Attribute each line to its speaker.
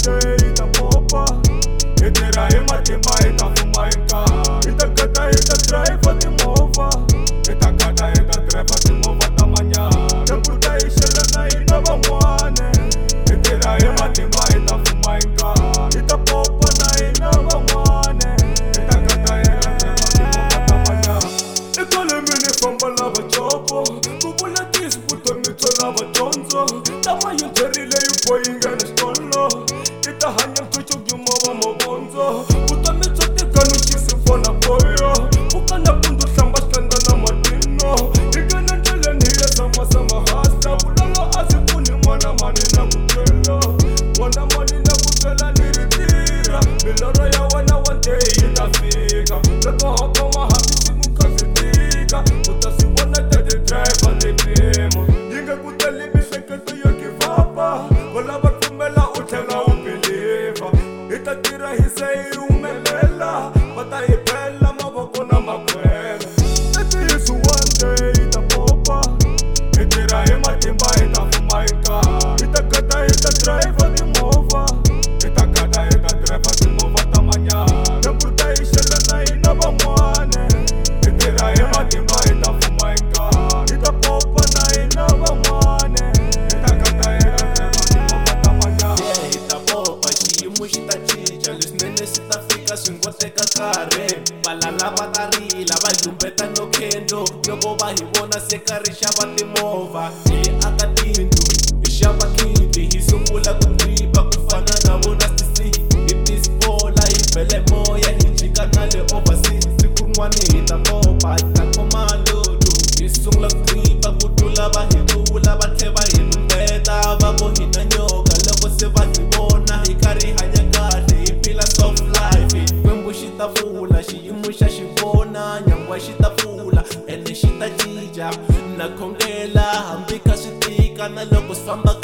Speaker 1: day hi ta popa, hi tirha hi matimba hi ta fuma hi nkarhi, hi ta gada hi ta driver timovha, hi ta gada hi ta driver timovha ta manyara, loko ta hi xela na hina van'wana, hi tirha hi matimba hi ta fuma hi nkarhi, hi ta popa na hina van'wana, hi ta gada hi ta driver timovha ta manyara. Ekonomini famba lava chopo, ku vula tisi vutomi byo lava dyondzo, tama yi byerile yi bohinga na xitolo, yi ta hanya nkuxu nyumova mavondzo, vutomi byo tika no xisifona boyo, vuka na pundu hlamba xikandza na matino, hi nghena ndleleni hi ya zamasama hasla, vulolo a swi pfuni n'wana mani na ku twela, n'wana mani na ku twela ni ri tirha, milorho ya wena one day yi ta fika, loko hakoma hambi swi kha swi tika, u ta swi vona tati driver tipimo, yi nge ku tali mihleketo yo give up-a, va lava pfumela u tlhela u believer, hi ta tirha hi ze hi humelela, va ta hi bela mavoko na makhwela, letiyisi one day hi ta popa, hi tirha hi matimba hi ta fuma hi nkarhi, hi ta gada hi ta driver timovha, hi ta gada hi ta driver timovha ta manyara, loko ta hi xela na hina van'wana, hi tirha hi matimba hi ta fuma hi nkarhi, hi ta popa na hina van'wana, hi ta gada hi ta driver timovha ta manyara.
Speaker 2: Hi ta popa xiyimo xi ta cinca, leswinene swi ta fika swi ngo teka nkarhi, valala va ta rila va lumbeta no khendlo, loko va hi vona se karhi xava timovha, hi aka tindlu hi xava khindi, hi sungula ku dripa ku fana na vona stc, hi tispola hi bele moya hi jika na le overseas, siku rin'wana hi ta popa hi ta khoma lodu, hi sungula ku dripa ku tlula va hi tlula, va tlhe va hi lumbeta va vo hi na nyoka, loko se va hi vona hi karhi hi hanya kahle, hi phila soft life, kwembu xi ta pfula, xiyimo xa xi vona, nyangwa xi ta pfula ene xi ta cinca, na khongela hambi kha swi tika na loko swi famba